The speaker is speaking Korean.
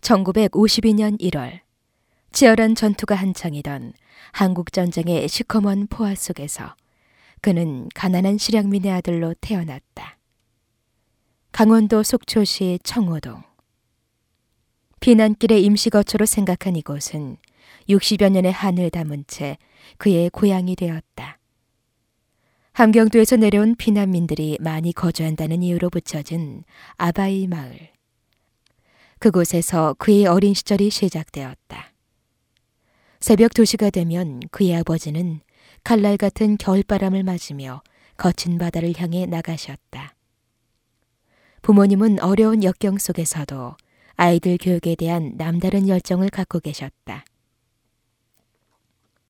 1952년 1월 치열한 전투가 한창이던 한국전쟁의 시커먼 포화 속에서 그는 가난한 실향민의 아들로 태어났다. 강원도 속초시 청호동. 피난길의 임시거처로 생각한 이곳은 60여 년의 한을 담은 채 그의 고향이 되었다. 함경도에서 내려온 피난민들이 많이 거주한다는 이유로 붙여진 아바이 마을. 그곳에서 그의 어린 시절이 시작되었다. 새벽 2시가 되면 그의 아버지는 칼날 같은 겨울바람을 맞으며 거친 바다를 향해 나가셨다. 부모님은 어려운 역경 속에서도 아이들 교육에 대한 남다른 열정을 갖고 계셨다.